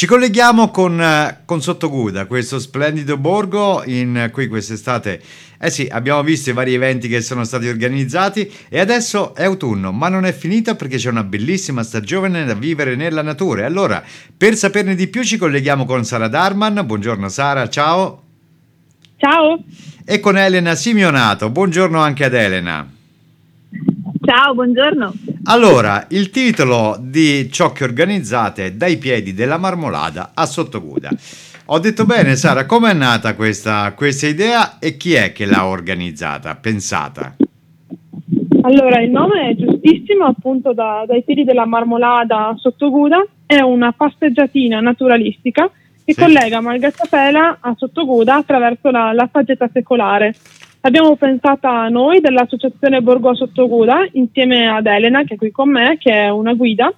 Ci colleghiamo con Sottoguda, questo splendido borgo in cui quest'estate, eh sì, abbiamo visto i vari eventi che sono stati organizzati e adesso è autunno, ma non è finita perché c'è una bellissima stagione da vivere nella natura. E allora, per saperne di più, ci colleghiamo con Sara Darman. Buongiorno Sara, ciao. Ciao. E con Elena Simeonato. Buongiorno anche ad Elena. Ciao, buongiorno. Allora, il titolo di ciò che organizzate è Dai piedi della Marmolada a Sottoguda. Ho detto bene, Sara, com'è nata questa idea e chi è che l'ha organizzata, pensata? Allora, il nome è giustissimo, appunto dai piedi della Marmolada a Sottoguda. È una passeggiatina naturalistica che collega Malgacciapela a Sottoguda attraverso la faggeta secolare. L'abbiamo pensata noi dell'associazione Borgo a Sottoguda insieme ad Elena, che è qui con me, che è una guida.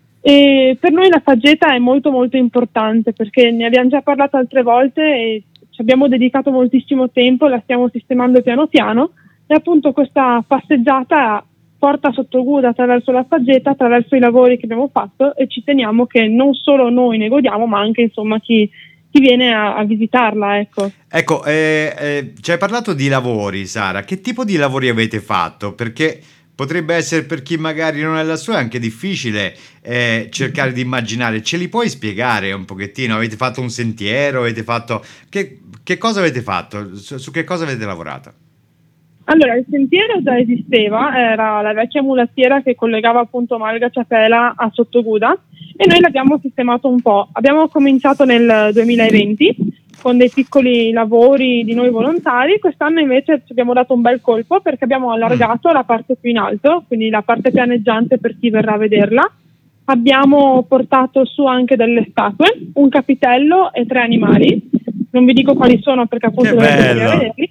E per noi la faggeta è molto molto importante perché ne abbiamo già parlato altre volte e ci abbiamo dedicato moltissimo tempo, la stiamo sistemando piano piano e appunto questa passeggiata porta a Sottoguda attraverso la faggeta, attraverso i lavori che abbiamo fatto e ci teniamo che non solo noi ne godiamo ma anche insomma chi viene a visitarla, ecco. Ecco, ci hai parlato di lavori, Sara. Che tipo di lavori avete fatto? Perché potrebbe essere per chi magari non è la sua anche difficile cercare di immaginare. Ce li puoi spiegare un pochettino? Avete fatto un sentiero? Avete fatto... Che cosa avete fatto? Su che cosa avete lavorato? Allora, il sentiero già esisteva, era la vecchia mulattiera che collegava appunto Malgacciapela a Sottoguda e noi l'abbiamo sistemato un po'. Abbiamo cominciato nel 2020 con dei piccoli lavori di noi volontari, quest'anno invece ci abbiamo dato un bel colpo perché abbiamo allargato la parte più in alto, quindi la parte pianeggiante per chi verrà a vederla. Abbiamo portato su anche delle statue, un capitello e 3 animali, non vi dico quali sono perché appunto dovete venire a vederli.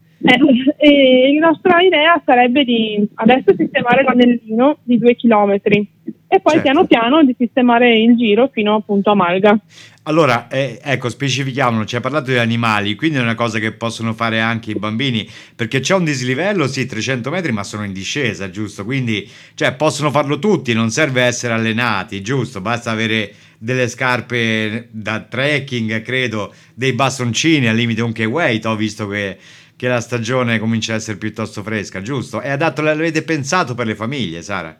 E la nostra idea sarebbe di adesso sistemare l'anellino di 2 chilometri e poi piano piano di sistemare il giro fino appunto a Malga. Allora, ecco, specifichiamolo, ci hai parlato di animali, quindi è una cosa che possono fare anche i bambini, perché c'è un dislivello, sì, 300 metri, ma sono in discesa, giusto? Quindi, cioè, possono farlo tutti, non serve essere allenati, giusto? Basta avere delle scarpe da trekking, credo, dei bastoncini, al limite un K-weight, ho visto che la stagione comincia a essere piuttosto fresca, giusto? È adatto, l'avete pensato per le famiglie, Sara?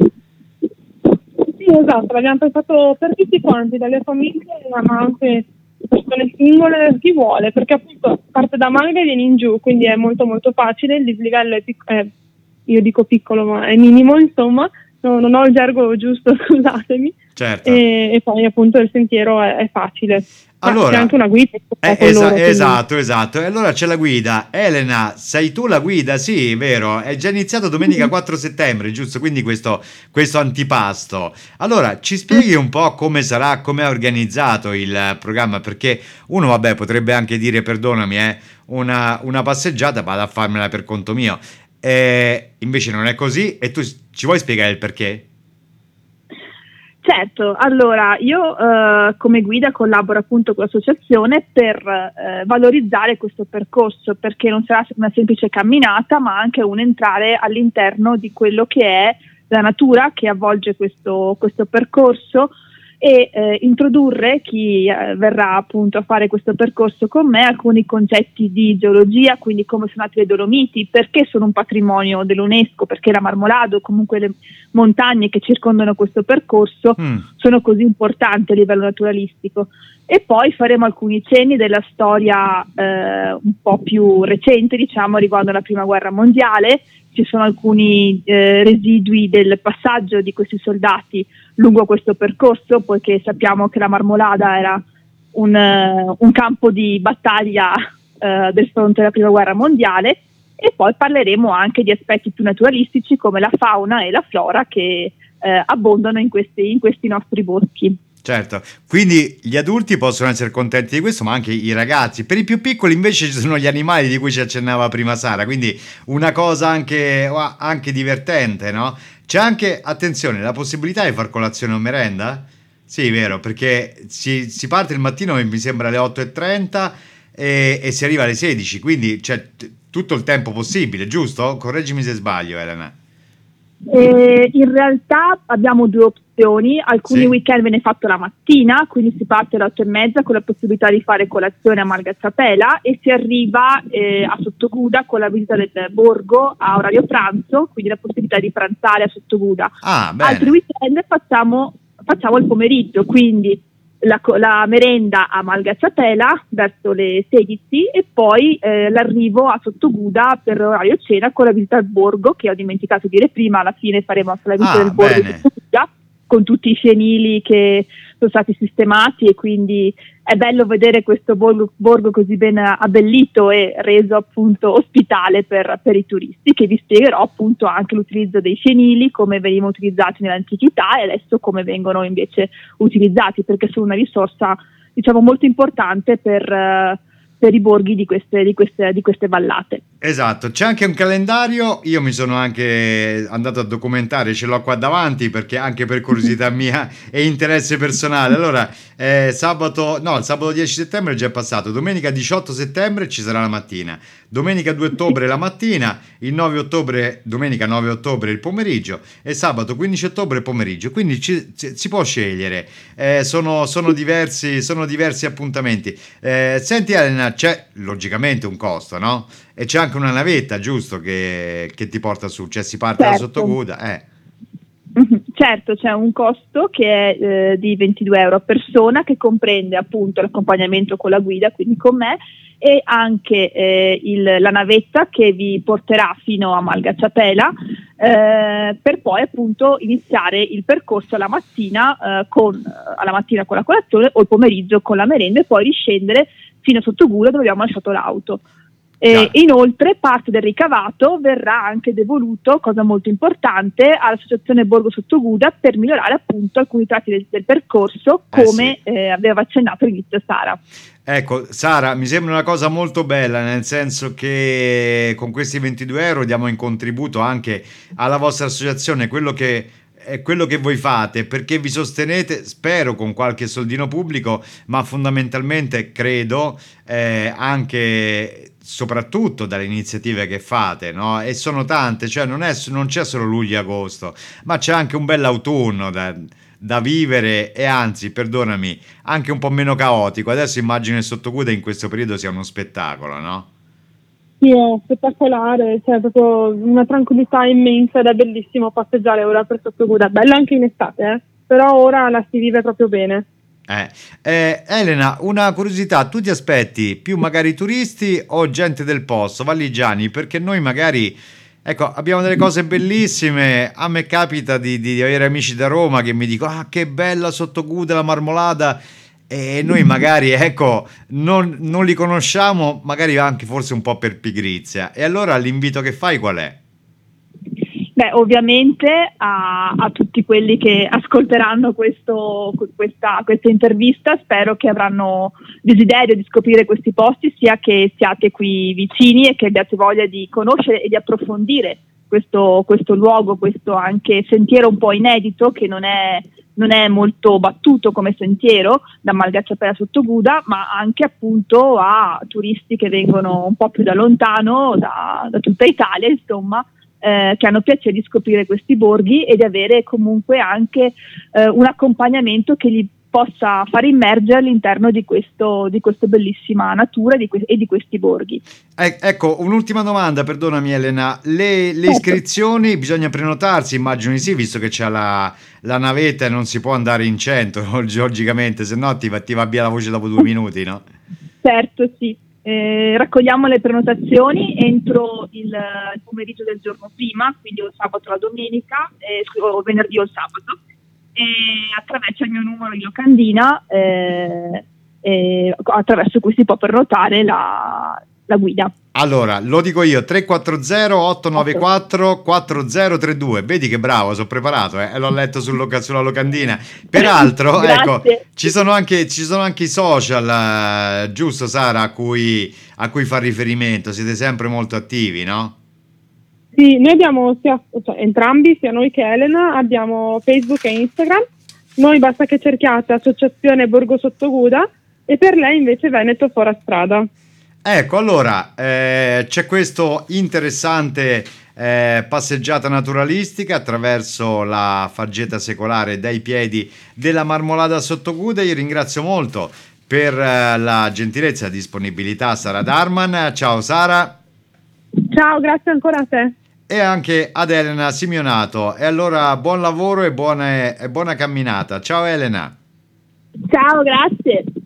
Sì, esatto, l'abbiamo pensato per tutti quanti, dalle famiglie ma anche persone singole, chi vuole, perché appunto parte da Malga e viene in giù, quindi è molto molto facile, il dislivello è io dico piccolo ma è minimo, insomma, non ho il gergo giusto, scusatemi. Certo. E poi appunto il sentiero è facile. Allora, c'è anche una guida. Esatto. E allora c'è la guida. Elena, sei tu la guida? Sì, vero. È già iniziato domenica 4 settembre, giusto? Quindi questo antipasto. Allora, ci spieghi un po' come sarà, come è organizzato il programma? Perché uno, vabbè, potrebbe anche dire, perdonami, una passeggiata, vado a farmela per conto mio. Invece non è così. E tu ci vuoi spiegare il perché? Certo, allora io come guida collaboro appunto con l'associazione per valorizzare questo percorso, perché non sarà una semplice camminata ma anche un entrare all'interno di quello che è la natura che avvolge questo percorso e introdurre chi verrà appunto a fare questo percorso con me alcuni concetti di geologia, quindi come sono nate le Dolomiti, perché sono un patrimonio dell'UNESCO, perché la Marmolada o comunque le montagne che circondano questo percorso sono così importanti a livello naturalistico. E poi faremo alcuni cenni della storia un po' più recente, diciamo, riguardo alla Prima Guerra Mondiale. Ci sono alcuni residui del passaggio di questi soldati lungo questo percorso, poiché sappiamo che la Marmolada era un campo di battaglia del fronte della Prima Guerra Mondiale. E poi parleremo anche di aspetti più naturalistici come la fauna e la flora che abbondano in questi nostri boschi. Certo, quindi gli adulti possono essere contenti di questo, ma anche i ragazzi. Per i più piccoli invece ci sono gli animali di cui ci accennava prima Sara, quindi una cosa anche divertente, no? C'è anche, attenzione, la possibilità di far colazione o merenda? Sì, vero, perché si parte il mattino, mi sembra alle 8:30 e si arriva alle 16, quindi c'è tutto il tempo possibile, giusto? Correggimi se sbaglio, Elena. In realtà abbiamo due opzioni, alcuni weekend viene fatto la mattina, quindi si parte alle 8:30 con la possibilità di fare colazione a Margazzapela e si arriva a Sottoguda con la visita del borgo a orario pranzo, quindi la possibilità di pranzare a Sottoguda. Altri weekend facciamo il pomeriggio, quindi la merenda a Margazzapela verso le 16 e poi l'arrivo a Sottoguda per orario cena con la visita al borgo, che ho dimenticato di dire prima. Alla fine faremo anche la visita del borgo di Sottoguda con tutti i fienili che sono stati sistemati, e quindi è bello vedere questo borgo così ben abbellito e reso appunto ospitale per i turisti, che vi spiegherò appunto anche l'utilizzo dei fienili, come venivano utilizzati nell'antichità e adesso come vengono invece utilizzati, perché sono una risorsa, diciamo, molto importante per i borghi di queste vallate. Esatto, c'è anche un calendario, io mi sono anche andato a documentare, ce l'ho qua davanti perché anche per curiosità mia e interesse personale. Allora, il sabato 10 settembre è già passato, domenica 18 settembre ci sarà la mattina, domenica 2 ottobre la mattina, il 9 ottobre, domenica 9 ottobre il pomeriggio e sabato 15 ottobre pomeriggio, quindi si può scegliere, sono diversi appuntamenti. Senti Elena, c'è logicamente un costo, no? E c'è anche una navetta, giusto, che ti porta su, cioè si parte da Sottoguda. Certo, c'è un costo che è di 22 euro a persona, che comprende appunto l'accompagnamento con la guida, quindi con me, e anche la navetta che vi porterà fino a Margazzapela per poi appunto iniziare il percorso alla mattina con la colazione o il pomeriggio con la merenda, e poi riscendere fino a Sottoguda dove abbiamo lasciato l'auto. Inoltre parte del ricavato verrà anche devoluto, cosa molto importante, all'associazione Borgo Sottoguda per migliorare appunto alcuni tratti del percorso, come aveva accennato all'inizio Sara. Ecco, Sara, mi sembra una cosa molto bella, nel senso che con questi 22 euro diamo in contributo anche alla vostra associazione quello che voi fate, perché vi sostenete, spero con qualche soldino pubblico, ma fondamentalmente credo anche soprattutto dalle iniziative che fate, no? E sono tante, cioè non c'è solo luglio e agosto, ma c'è anche un bell'autunno da vivere, e anzi, perdonami, anche un po' meno caotico. Adesso immagino che Sottoguda in questo periodo sia uno spettacolo, no? Sì, è spettacolare, c'è proprio una tranquillità immensa ed è bellissimo passeggiare ora per Sottoguda. Bello anche in estate, però ora la si vive proprio bene. Elena, una curiosità, tu ti aspetti più magari turisti o gente del posto, valligiani? Perché noi magari, ecco, abbiamo delle cose bellissime. A me capita di avere amici da Roma che mi dicono: ah, che bella Sottoguda, la Marmolada, e noi magari, ecco, non li conosciamo, magari anche forse un po' per pigrizia. E allora l'invito che fai qual è? Beh, ovviamente a tutti quelli che ascolteranno questa intervista, spero che avranno desiderio di scoprire questi posti, sia che siate qui vicini e che abbiate voglia di conoscere e di approfondire questo luogo, questo anche sentiero un po' inedito, che non è molto battuto come sentiero da Margazzapela a Sottoguda, ma anche appunto a turisti che vengono un po' più da lontano, da tutta Italia, insomma, che hanno piacere di scoprire questi borghi e di avere comunque anche un accompagnamento che li possa far immergere all'interno di questa bellissima natura e di questi borghi. Ecco, un'ultima domanda, perdonami Elena, le iscrizioni bisogna prenotarsi, immagino di sì, visto che c'è la navetta e non si può andare in centro, logicamente, se no ti va via la voce dopo 2 minuti, no? Certo, sì. Raccogliamo le prenotazioni entro il pomeriggio del giorno prima, quindi o il sabato o la domenica, o venerdì o il sabato, e attraverso il mio numero di locandina attraverso cui si può prenotare la guida. Allora, lo dico io, 340-894-4032, vedi che bravo, sono preparato, l'ho letto sulla locandina. Peraltro, ecco, ci sono anche i social, giusto Sara, a cui fa riferimento, siete sempre molto attivi, no? Sì, noi abbiamo entrambi, sia noi che Elena, abbiamo Facebook e Instagram. Noi basta che cerchiate Associazione Borgo Sottoguda, e per lei invece Veneto Fora Strada. Ecco, allora c'è questo interessante passeggiata naturalistica attraverso la faggeta secolare dai piedi della Marmolada Sottoguda. Io ringrazio molto per la gentilezza e disponibilità Sara Darman. Ciao Sara. Ciao, grazie ancora a te. E anche ad Elena Simionato. E allora buon lavoro e buona camminata. Ciao Elena. Ciao, grazie.